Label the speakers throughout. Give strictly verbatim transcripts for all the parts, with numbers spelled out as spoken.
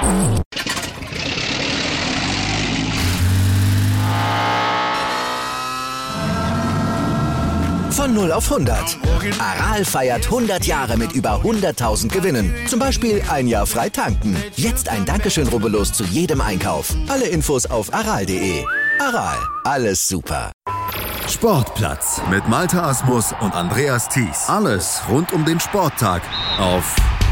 Speaker 1: Von null auf hundert. Aral feiert hundert Jahre mit über hunderttausend Gewinnen. Zum Beispiel ein Jahr frei tanken. Jetzt ein Dankeschön, rubbellos zu jedem Einkauf. Alle Infos auf aral punkt de. Aral, alles super.
Speaker 2: Sportplatz mit Malte Asmus und Andreas Thies. Alles rund um den Sporttag auf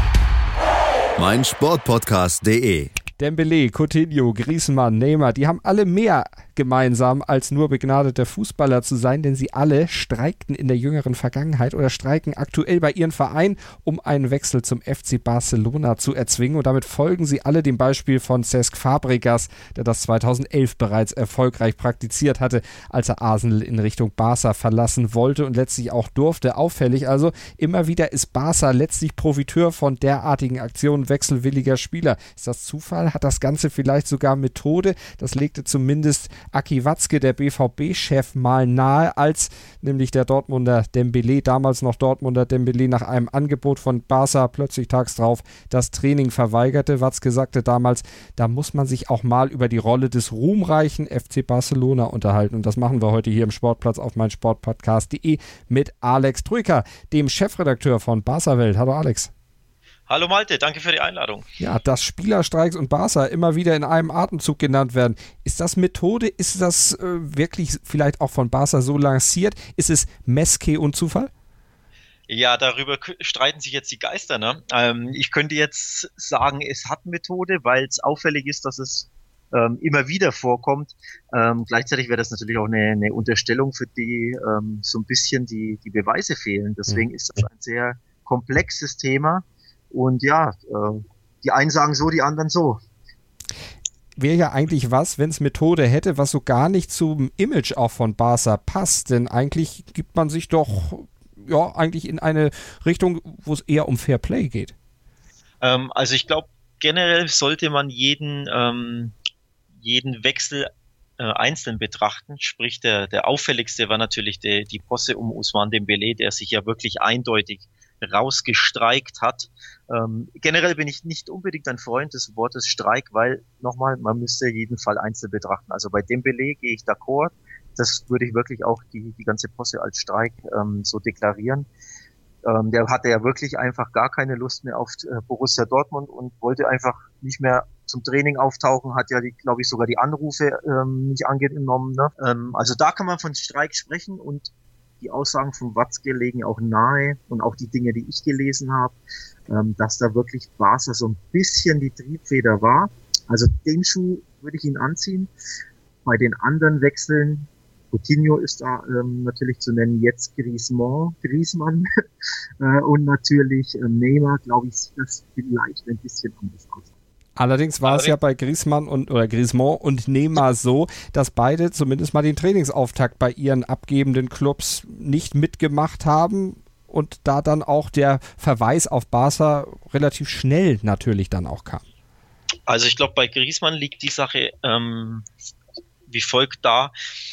Speaker 2: meinsportpodcast punkt de.
Speaker 3: Dembélé, Coutinho, Griezmann, Neymar, die haben alle mehr gemeinsam, als nur begnadeter Fußballer zu sein, denn sie alle streikten in der jüngeren Vergangenheit oder streiken aktuell bei ihren Vereinen, um einen Wechsel zum F C Barcelona zu erzwingen, und damit folgen sie alle dem Beispiel von Cesc Fabregas, der das zweitausendelf bereits erfolgreich praktiziert hatte, als er Arsenal in Richtung Barca verlassen wollte und letztlich auch durfte. Auffällig also, immer wieder ist Barca letztlich Profiteur von derartigen Aktionen wechselwilliger Spieler. Ist das Zufall? Hat das Ganze vielleicht sogar Methode? Das legte zumindest Aki Watzke, der B V B-Chef, mal nahe, als nämlich der Dortmunder Dembélé, damals noch Dortmunder Dembélé, nach einem Angebot von Barca plötzlich tags drauf das Training verweigerte. Watzke sagte damals, da muss man sich auch mal über die Rolle des ruhmreichen F C Barcelona unterhalten. Und das machen wir heute hier im Sportplatz auf meinsportpodcast punkt de mit Alex Troika, dem Chefredakteur von Barca Welt. Hallo Alex.
Speaker 4: Hallo Malte, danke für die Einladung.
Speaker 3: Ja, dass Spielerstreiks und Barca immer wieder in einem Atemzug genannt werden. Ist das Methode? Ist das äh, wirklich vielleicht auch von Barca so lanciert? Ist es Meske und Zufall?
Speaker 4: Ja, darüber streiten sich jetzt die Geister, ne? Ähm, ich könnte jetzt sagen, es hat Methode, weil es auffällig ist, dass es ähm, immer wieder vorkommt. Ähm, gleichzeitig wäre das natürlich auch eine, eine Unterstellung, für die ähm, so ein bisschen die, die Beweise fehlen. Deswegen mhm. ist das ein sehr komplexes Thema. Und ja, äh, die einen sagen so, die anderen so.
Speaker 3: Wäre ja eigentlich was, wenn es Methode hätte, was so gar nicht zum Image auch von Barca passt. Denn eigentlich gibt man sich doch ja eigentlich in eine Richtung, wo es eher um Fair Play geht.
Speaker 4: Ähm, also ich glaube, generell sollte man jeden, ähm, jeden Wechsel äh, einzeln betrachten. Sprich, der, der auffälligste war natürlich die, die Posse um Ousmane Dembélé, der sich ja wirklich eindeutig rausgestreikt hat. Ähm, generell bin ich nicht unbedingt ein Freund des Wortes Streik, weil, nochmal, man müsste jeden Fall einzeln betrachten. Also bei Dembélé gehe ich d'accord. Das würde ich wirklich auch die, die ganze Posse als Streik ähm, so deklarieren. Ähm, der hatte ja wirklich einfach gar keine Lust mehr auf äh, Borussia Dortmund und wollte einfach nicht mehr zum Training auftauchen, hat ja, glaube ich, sogar die Anrufe ähm, nicht angenommen. Ne? Ähm, also da kann man von Streik sprechen, und die Aussagen von Watzke legen auch nahe, und auch die Dinge, die ich gelesen habe, ähm, dass da wirklich Barca so ein bisschen die Triebfeder war. Also den Schuh würde ich ihn anziehen. Bei den anderen Wechseln, Coutinho ist da ähm, natürlich zu nennen, jetzt Griezmann, Griezmann äh, und natürlich äh, Neymar, glaube ich, sieht das vielleicht ein bisschen anders aus.
Speaker 3: Allerdings war es ja bei Griezmann und oder Griezmann und Neymar so, dass beide zumindest mal den Trainingsauftakt bei ihren abgebenden Clubs nicht mitgemacht haben und da dann auch der Verweis auf Barca relativ schnell natürlich dann auch kam.
Speaker 4: Also ich glaube, bei Griezmann liegt die Sache ähm, wie folgt da.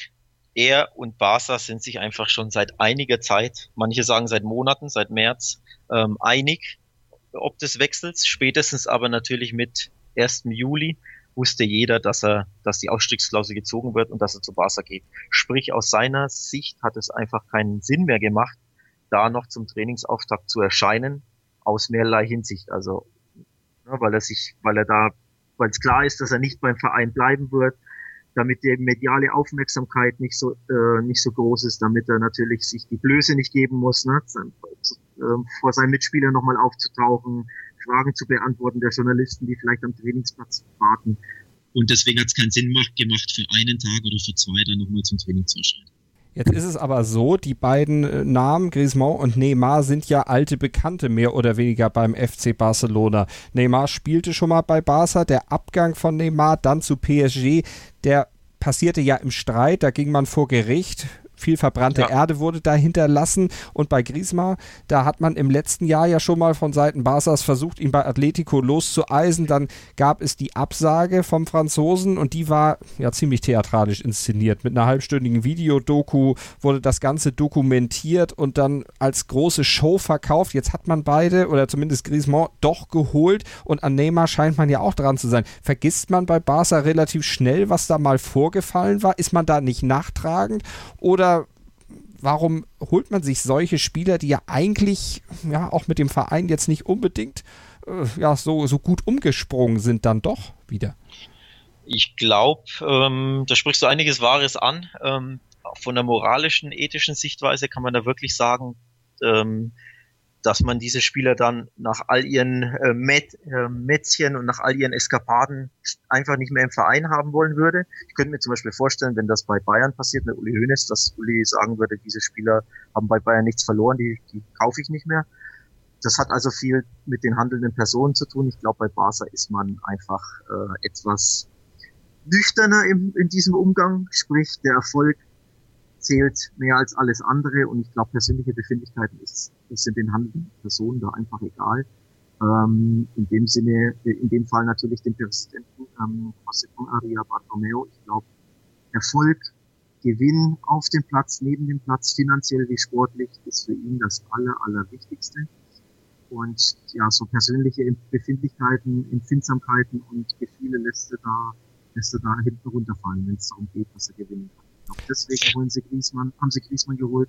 Speaker 4: Er und Barca sind sich einfach schon seit einiger Zeit, manche sagen seit Monaten, seit März, ähm, einig, ob des Wechsels. Spätestens aber natürlich mit ersten Juli wusste jeder, dass er, dass die Ausstiegsklausel gezogen wird und dass er zu Barca geht. Sprich, aus seiner Sicht hat es einfach keinen Sinn mehr gemacht, da noch zum Trainingsauftakt zu erscheinen, aus mehrerlei Hinsicht. Also, ja, weil er sich, weil er da, weil es klar ist, dass er nicht beim Verein bleiben wird, damit die mediale Aufmerksamkeit nicht so äh, nicht so groß ist, damit er natürlich sich die Blöße nicht geben muss, ne, äh, vor seinen Mitspielern nochmal aufzutauchen, Fragen zu beantworten der Journalisten, die vielleicht am Trainingsplatz warten. Und deswegen hat es keinen Sinn gemacht, für einen Tag oder für zwei dann nochmal zum Training zu erscheinen.
Speaker 3: Jetzt ist es aber so, die beiden Namen, Griezmann und Neymar, sind ja alte Bekannte mehr oder weniger beim F C Barcelona. Neymar spielte schon mal bei Barca, der Abgang von Neymar dann zu P S G, der passierte ja im Streit, da ging man vor Gericht. Viel verbrannte
Speaker 4: ja.
Speaker 3: Erde wurde da hinterlassen und bei Griezmann, da hat man im letzten Jahr ja schon mal von Seiten Barças versucht, ihn bei Atletico loszueisen. Dann gab es die Absage vom Franzosen und die war ja ziemlich theatralisch inszeniert. Mit einer halbstündigen Videodoku wurde das Ganze dokumentiert und dann als große Show verkauft. Jetzt hat man beide oder zumindest Griezmann doch geholt und an Neymar scheint man ja auch dran zu sein. Vergisst man bei Barca relativ schnell, was da mal vorgefallen war? Ist man da nicht nachtragend oder warum holt man sich solche Spieler, die ja eigentlich ja auch mit dem Verein jetzt nicht unbedingt äh, ja, so, so gut umgesprungen sind, dann doch wieder?
Speaker 4: Ich glaube, ähm, da sprichst du einiges Wahres an. Ähm, von der moralischen, ethischen Sichtweise kann man da wirklich sagen, ähm, dass man diese Spieler dann nach all ihren äh, Met, äh, Mätzchen und nach all ihren Eskapaden einfach nicht mehr im Verein haben wollen würde. Ich könnte mir zum Beispiel vorstellen, wenn das bei Bayern passiert mit Uli Hoeneß, dass Uli sagen würde, diese Spieler haben bei Bayern nichts verloren, die, die kaufe ich nicht mehr. Das hat also viel mit den handelnden Personen zu tun. Ich glaube, bei Barca ist man einfach äh, etwas nüchterner im, in diesem Umgang, sprich der Erfolg zählt mehr als alles andere und ich glaube, persönliche Befindlichkeiten ist, ist in den handelnden Personen da einfach egal. Ähm, in dem Sinne, in dem Fall natürlich dem Präsidenten ähm, José María Bartomeu. Ich glaube, Erfolg, Gewinn auf dem Platz, neben dem Platz, finanziell wie sportlich, ist für ihn das aller, allerwichtigste. Und ja, so persönliche Befindlichkeiten, Empfindsamkeiten und Gefühle lässt er da, lässt er da hinten runterfallen, wenn es darum geht, was er gewinnen kann. Ich glaube, deswegen holen sie Griezmann, haben sie Griezmann geholt.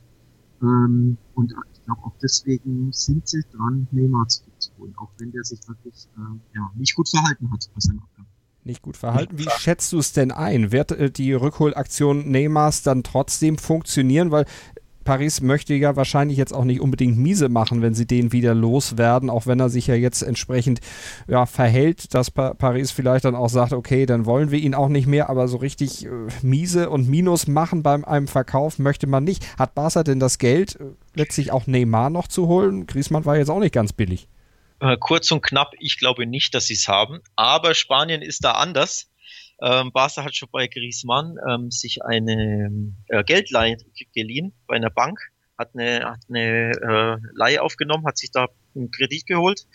Speaker 4: Ähm, und ich glaube, auch deswegen sind sie dran, Neymar zurückzuholen, auch wenn der sich wirklich äh, ja, nicht gut verhalten hat bei seinem Abgang.
Speaker 3: Nicht gut verhalten. Wie schätzt du es denn ein? Wird äh, die Rückholaktion Neymars dann trotzdem funktionieren? Weil Paris möchte ja wahrscheinlich jetzt auch nicht unbedingt miese machen, wenn sie den wieder loswerden, auch wenn er sich ja jetzt entsprechend ja, verhält, dass pa- Paris vielleicht dann auch sagt, okay, dann wollen wir ihn auch nicht mehr, aber so richtig äh, miese und Minus machen beim einem Verkauf möchte man nicht. Hat Barca denn das Geld, äh, letztlich auch Neymar noch zu holen? Griezmann war jetzt auch nicht ganz billig.
Speaker 4: Äh, kurz und knapp, ich glaube nicht, dass sie es haben, aber Spanien ist da anders. Ähm, Barca hat schon bei Griezmann ähm, sich eine äh, Geldleihe geliehen bei einer Bank, hat eine, hat eine äh, Leihe aufgenommen, hat sich da einen Kredit geholt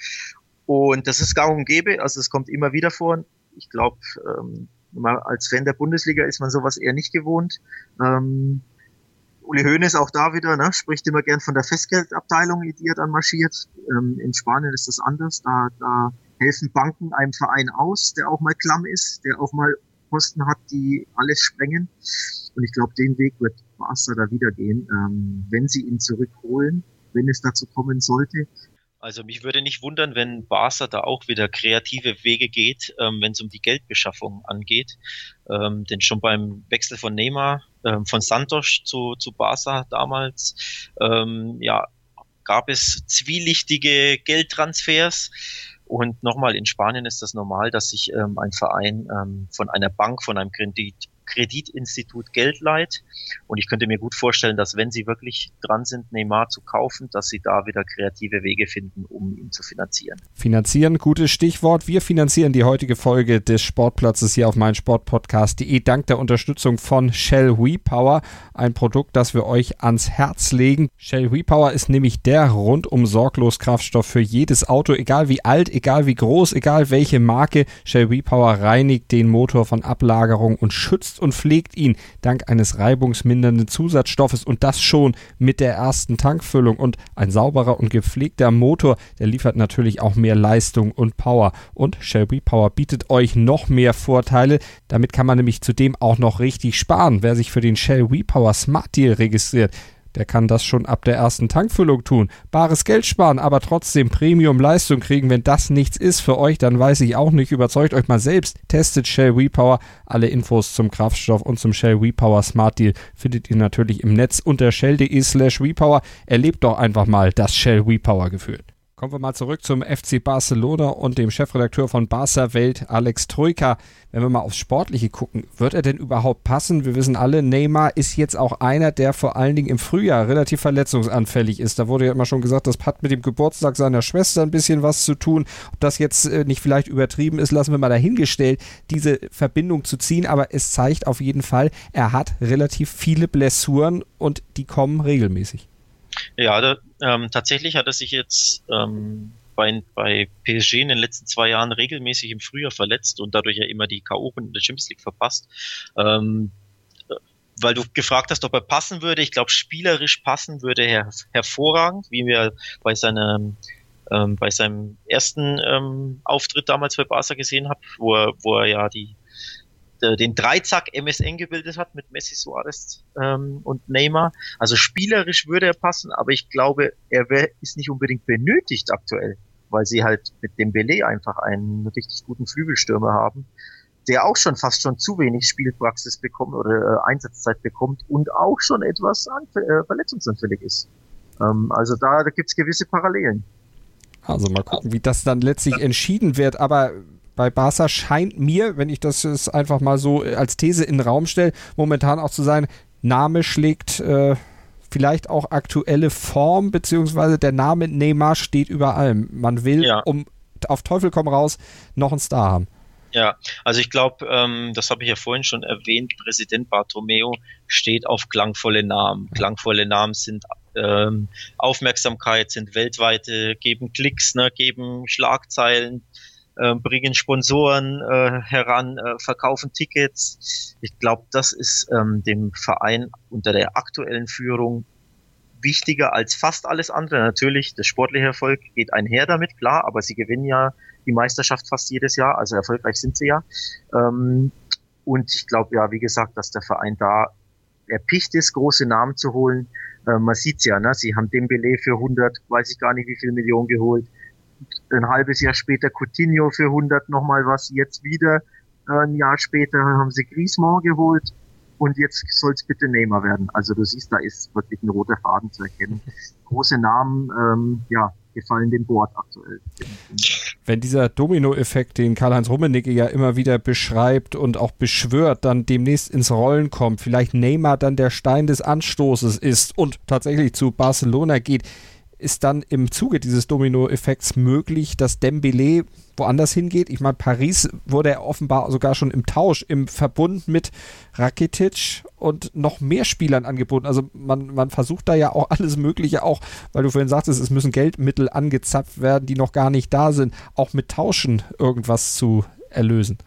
Speaker 4: und das ist gang und gäbe, also es kommt immer wieder vor. Ich glaube, ähm, als Fan der Bundesliga ist man sowas eher nicht gewohnt. Ähm, Uli Hoeneß auch da wieder, ne, spricht immer gern von der Festgeldabteilung, die er dann marschiert. Ähm, in Spanien ist das anders, da, da helfen Banken einem Verein aus, der auch mal klamm ist, der auch mal Posten hat, die alles sprengen. Und ich glaube, den Weg wird Barca da wieder gehen, ähm, wenn sie ihn zurückholen, wenn es dazu kommen sollte. Also mich würde nicht wundern, wenn Barca da auch wieder kreative Wege geht, ähm, wenn es um die Geldbeschaffung angeht. Ähm, denn schon beim Wechsel von Neymar, ähm, von Santos zu, zu Barca damals, ähm, ja, gab es zwielichtige Geldtransfers. Und nochmal, in Spanien ist das normal, dass sich ähm, ein Verein ähm, von einer Bank, von einem Kredit, Kreditinstitut Geld leiht. Und ich könnte mir gut vorstellen, dass wenn sie wirklich dran sind, Neymar zu kaufen, dass sie da wieder kreative Wege finden, um ihn zu finanzieren.
Speaker 3: Finanzieren, gutes Stichwort. Wir finanzieren die heutige Folge des Sportplatzes hier auf meinsportpodcast punkt de dank der Unterstützung von Shell WePower, ein Produkt, das wir euch ans Herz legen. Shell WePower ist nämlich der rundum sorglos Kraftstoff für jedes Auto, egal wie alt, egal wie groß, egal welche Marke. Shell WePower reinigt den Motor von Ablagerung und schützt und pflegt ihn dank eines reibungsmindernden Zusatzstoffes und das schon mit der ersten Tankfüllung. Und ein sauberer und gepflegter Motor, der liefert natürlich auch mehr Leistung und Power. Und Shell WePower bietet euch noch mehr Vorteile. Damit kann man nämlich zudem auch noch richtig sparen. Wer sich für den Shell WePower Smart Deal registriert, der kann das schon ab der ersten Tankfüllung tun. Bares Geld sparen, aber trotzdem Premium-Leistung kriegen. Wenn das nichts ist für euch, dann weiß ich auch nicht. Überzeugt euch mal selbst. Testet Shell WePower. Alle Infos zum Kraftstoff und zum Shell WePower Smart Deal findet ihr natürlich im Netz unter shell punkt de slash WePower. Erlebt doch einfach mal das Shell WePower Gefühl. Kommen wir mal zurück zum F C Barcelona und dem Chefredakteur von Barca Welt, Alex Troika. Wenn wir mal aufs Sportliche gucken, wird er denn überhaupt passen? Wir wissen alle, Neymar ist jetzt auch einer, der vor allen Dingen im Frühjahr relativ verletzungsanfällig ist. Da wurde ja immer schon gesagt, das hat mit dem Geburtstag seiner Schwester ein bisschen was zu tun. Ob das jetzt äh, nicht vielleicht übertrieben ist, lassen wir mal dahingestellt, diese Verbindung zu ziehen. Aber es zeigt auf jeden Fall, er hat relativ viele Blessuren und die kommen regelmäßig.
Speaker 4: Ja, da, ähm, tatsächlich hat er sich jetzt ähm, bei, bei P S G in den letzten zwei Jahren regelmäßig im Frühjahr verletzt und dadurch ja immer die K O-Runde der Champions League verpasst. Ähm, weil du gefragt hast, ob er passen würde. Ich glaube, spielerisch passen würde er hervorragend, wie wir bei seinem ähm, bei seinem ersten ähm, Auftritt damals bei Barca gesehen haben, wo er, wo er ja die den Dreizack M S N gebildet hat mit Messi, Suarez ähm, und Neymar. Also spielerisch würde er passen, aber ich glaube, er wär, ist nicht unbedingt benötigt aktuell, weil sie halt mit Dembélé einfach einen richtig guten Flügelstürmer haben, der auch schon fast schon zu wenig Spielpraxis bekommt oder äh, Einsatzzeit bekommt und auch schon etwas anf- äh, verletzungsanfällig ist. Ähm, also da, da gibt's gewisse Parallelen.
Speaker 3: Also mal gucken, wie das dann letztlich entschieden wird, aber bei Barca scheint mir, wenn ich das jetzt einfach mal so als These in den Raum stelle, momentan auch zu sein, Name schlägt äh, vielleicht auch aktuelle Form, beziehungsweise der Name Neymar steht über allem. Man will, ja. um auf Teufel komm raus, noch einen Star haben.
Speaker 4: Ja, also ich glaube, ähm, das habe ich ja vorhin schon erwähnt, Präsident Bartomeu steht auf klangvolle Namen. Klangvolle Namen sind ähm, Aufmerksamkeit, sind weltweite, geben Klicks, ne, geben Schlagzeilen, Äh, bringen Sponsoren äh, heran, äh, verkaufen Tickets. Ich glaube, das ist ähm, dem Verein unter der aktuellen Führung wichtiger als fast alles andere. Natürlich, der sportliche Erfolg geht einher damit, klar, aber sie gewinnen ja die Meisterschaft fast jedes Jahr, also erfolgreich sind sie ja. Ähm, und ich glaube ja, wie gesagt, dass der Verein da erpicht ist, große Namen zu holen. Äh, man sieht's ja, ne? Sie haben Dembélé für hundert, weiß ich gar nicht wie viel Millionen geholt. Ein halbes Jahr später Coutinho für hundert nochmal was, jetzt wieder äh, ein Jahr später haben sie Griezmann geholt und jetzt soll es bitte Neymar werden. Also du siehst, da ist wirklich ein roter Faden zu erkennen. Große Namen, ähm, ja, gefallen dem Board aktuell.
Speaker 3: Wenn dieser Dominoeffekt, den Karl-Heinz Rummenigge ja immer wieder beschreibt und auch beschwört, dann demnächst ins Rollen kommt, vielleicht Neymar dann der Stein des Anstoßes ist und tatsächlich zu Barcelona geht, ist dann im Zuge dieses Domino-Effekts möglich, dass Dembélé woanders hingeht? Ich meine, Paris wurde er offenbar sogar schon im Tausch, im Verbund mit Rakitic und noch mehr Spielern angeboten. Also man, man versucht da ja auch alles Mögliche, auch weil du vorhin sagtest, es müssen Geldmittel angezapft werden, die noch gar nicht da sind, auch mit Tauschen irgendwas zu erlösen.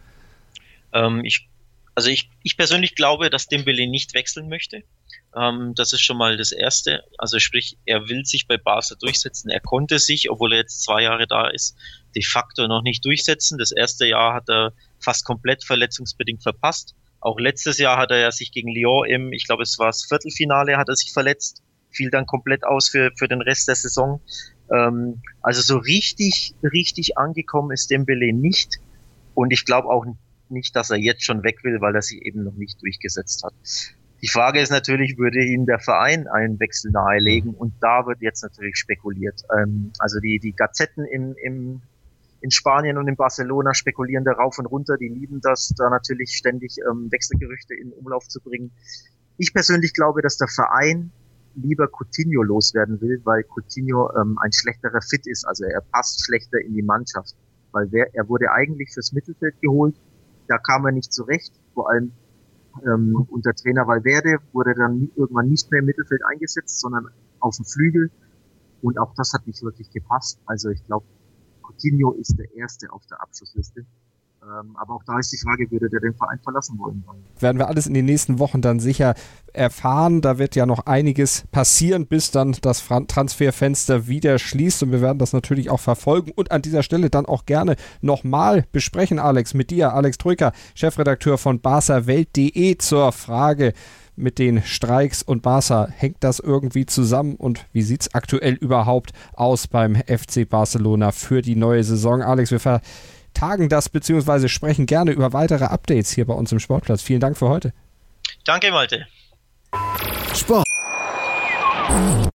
Speaker 4: Ähm, ich, also ich, ich persönlich glaube, dass Dembélé nicht wechseln möchte. Ähm, das ist schon mal das Erste. Also sprich, er will sich bei Barca durchsetzen. Er konnte sich, obwohl er jetzt zwei Jahre da ist, de facto noch nicht durchsetzen. Das erste Jahr hat er fast komplett verletzungsbedingt verpasst. Auch letztes Jahr hat er ja sich gegen Lyon im, ich glaube es war das Viertelfinale, hat er sich verletzt. Fiel dann komplett aus für, für den Rest der Saison. Ähm, also so richtig, richtig angekommen ist Dembélé nicht. Und ich glaube auch nicht, dass er jetzt schon weg will, weil er sich eben noch nicht durchgesetzt hat. Die Frage ist natürlich, würde ihm der Verein einen Wechsel nahelegen? Und da wird jetzt natürlich spekuliert. Ähm, also die, die Gazetten im, im, in Spanien und in Barcelona spekulieren da rauf und runter. Die lieben das, da natürlich ständig ähm, Wechselgerüchte in Umlauf zu bringen. Ich persönlich glaube, dass der Verein lieber Coutinho loswerden will, weil Coutinho ähm, ein schlechterer Fit ist. Also er passt schlechter in die Mannschaft. Weil wer, er wurde eigentlich fürs Mittelfeld geholt. Da kam er nicht zurecht. Vor allem Ähm, unter Trainer Valverde wurde dann irgendwann nicht mehr im Mittelfeld eingesetzt, sondern auf dem Flügel. Und auch das hat nicht wirklich gepasst. Also ich glaube, Coutinho ist der Erste auf der Abschlussliste. Ähm, aber auch da ist die Frage, würde der den Verein verlassen wollen?
Speaker 3: Werden wir alles in den nächsten Wochen dann sicher erfahren. Da wird ja noch einiges passieren, bis dann das Transferfenster wieder schließt. Und wir werden das natürlich auch verfolgen und an dieser Stelle dann auch gerne nochmal besprechen, Alex, mit dir, Alex Troika, Chefredakteur von Barca Welt punkt de, zur Frage mit den Streiks und Barca. Hängt das irgendwie zusammen und wie sieht es aktuell überhaupt aus beim F C Barcelona für die neue Saison? Alex, wir ver tagen das bzw. sprechen gerne über weitere Updates hier bei uns im Sportplatz. Vielen Dank für heute.
Speaker 4: Danke, Malte.
Speaker 2: Sport.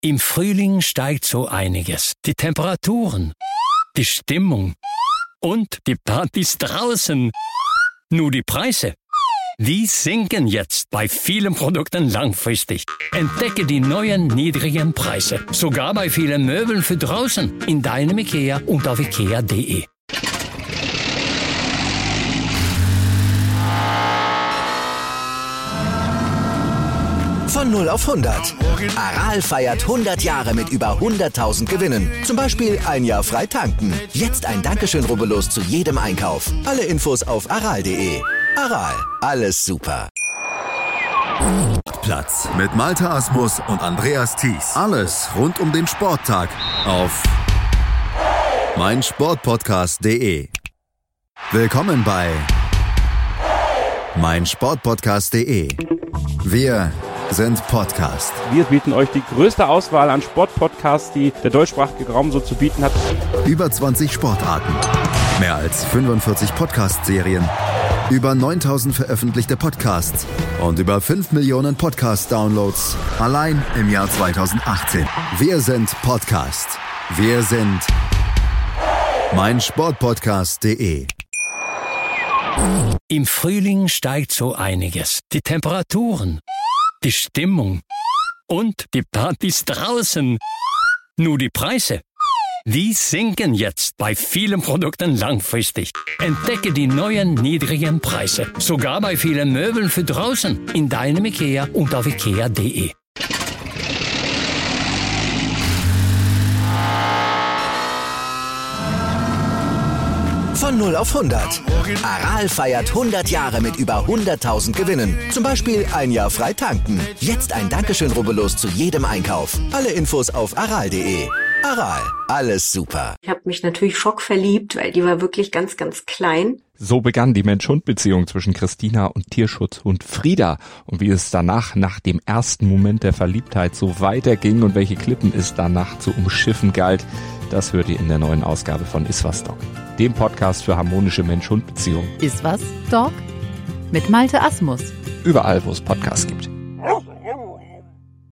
Speaker 5: Im Frühling steigt so einiges. Die Temperaturen, die Stimmung und die Partys draußen. Nur die Preise, die sinken jetzt bei vielen Produkten langfristig. Entdecke die neuen niedrigen Preise. Sogar bei vielen Möbeln für draußen. In deinem IKEA und auf ikea punkt de.
Speaker 1: Von null auf hundert. Aral feiert hundert Jahre mit über hunderttausend Gewinnen. Zum Beispiel ein Jahr frei tanken. Jetzt ein Dankeschön, rubbellos zu jedem Einkauf. Alle Infos auf aral punkt de. Aral, alles super.
Speaker 2: Platz mit Malte Asmus und Andreas Thies. Alles rund um den Sporttag auf meinsportpodcast punkt de. Willkommen bei meinsportpodcast punkt de. Wir sind Podcast.
Speaker 6: Wir bieten euch die größte Auswahl an Sportpodcasts, die der deutschsprachige Raum so zu bieten hat.
Speaker 2: Über zwanzig Sportarten, mehr als fünfundvierzig Podcast-Serien, über neuntausend veröffentlichte Podcasts und über fünf Millionen Podcast-Downloads allein im Jahr zweitausendachtzehn. Wir sind Podcast. Wir sind meinsportpodcast punkt de.
Speaker 5: Im Frühling steigt so einiges. Die Temperaturen, die Stimmung und die Partys draußen. Nur die Preise, die sinken jetzt bei vielen Produkten langfristig. Entdecke die neuen niedrigen Preise. Sogar bei vielen Möbeln für draußen. In deinem IKEA und auf ikea punkt de.
Speaker 1: Von null auf hundert. Aral feiert hundert Jahre mit über hunderttausend Gewinnen. Zum Beispiel ein Jahr frei tanken. Jetzt ein Dankeschön, rubbellos zu jedem Einkauf. Alle Infos auf aral punkt de. Aral, alles super.
Speaker 7: Ich habe mich natürlich schockverliebt, weil die war wirklich ganz, ganz klein.
Speaker 3: So begann die Mensch-Hund-Beziehung zwischen Christina und Tierschutzhund Frieda. Und wie es danach, nach dem ersten Moment der Verliebtheit, so weiterging und welche Klippen es danach zu umschiffen galt, das hört ihr in der neuen Ausgabe von Iswas Dog, dem Podcast für harmonische Mensch-Hund-Beziehungen.
Speaker 8: Iswas Dog mit Malte Asmus.
Speaker 3: Überall, wo es Podcasts gibt.